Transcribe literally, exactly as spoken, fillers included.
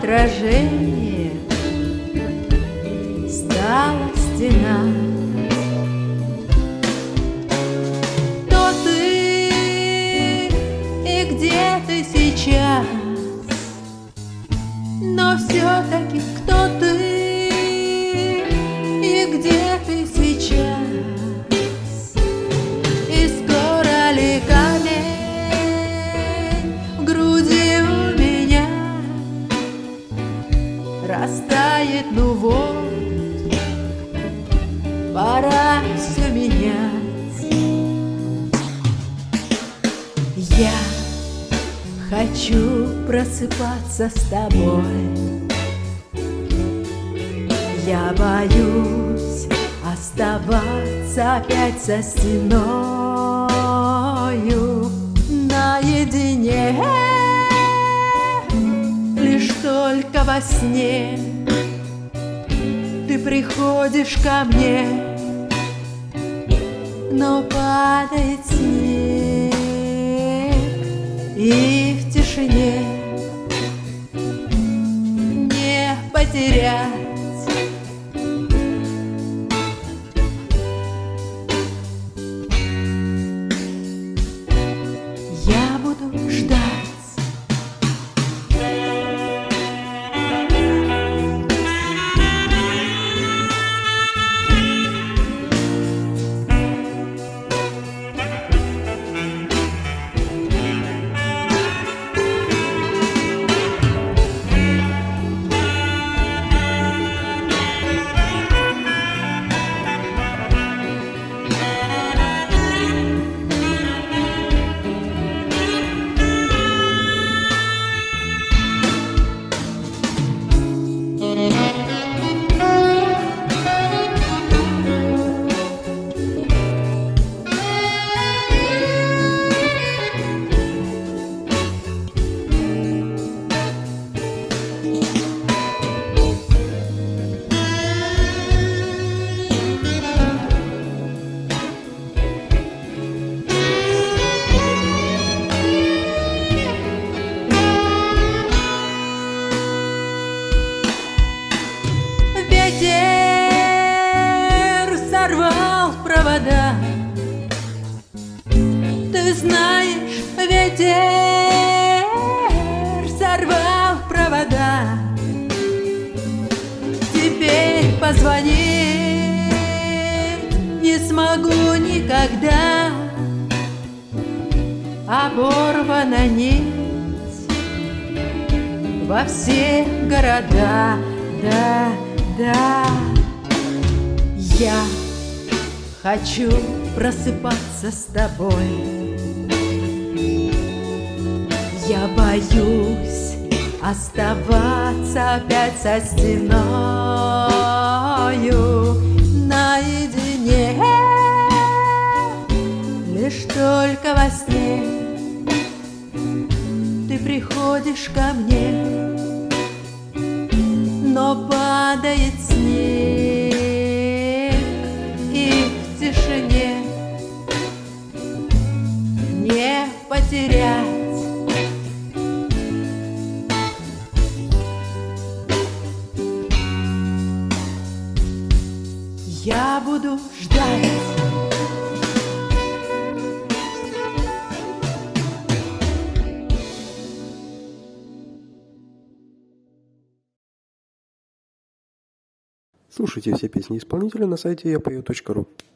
отражение стала стена. Кто ты и где ты сейчас? Но все-таки кто ты и где ты сейчас? И скоро ли камень в груди у меня растает? Ну вот, пора все менять. Я хочу просыпаться с тобой. Я боюсь оставаться опять со стеною наедине. Лишь только во сне ты приходишь ко мне, но падает снег, и в тишине не потерять. Я буду ждать. Ветер сорвал провода. Ты знаешь, ветер сорвал провода. Теперь позвонить не смогу никогда. Оборвана нить во все города. Да, да, я хочу просыпаться с тобой. Я боюсь оставаться опять со стеною наедине. Лишь только во сне ты приходишь ко мне, но падает снег, и в тишине не потерять. Я буду ждать. Слушайте все песни исполнителя на сайте я пою точка ру.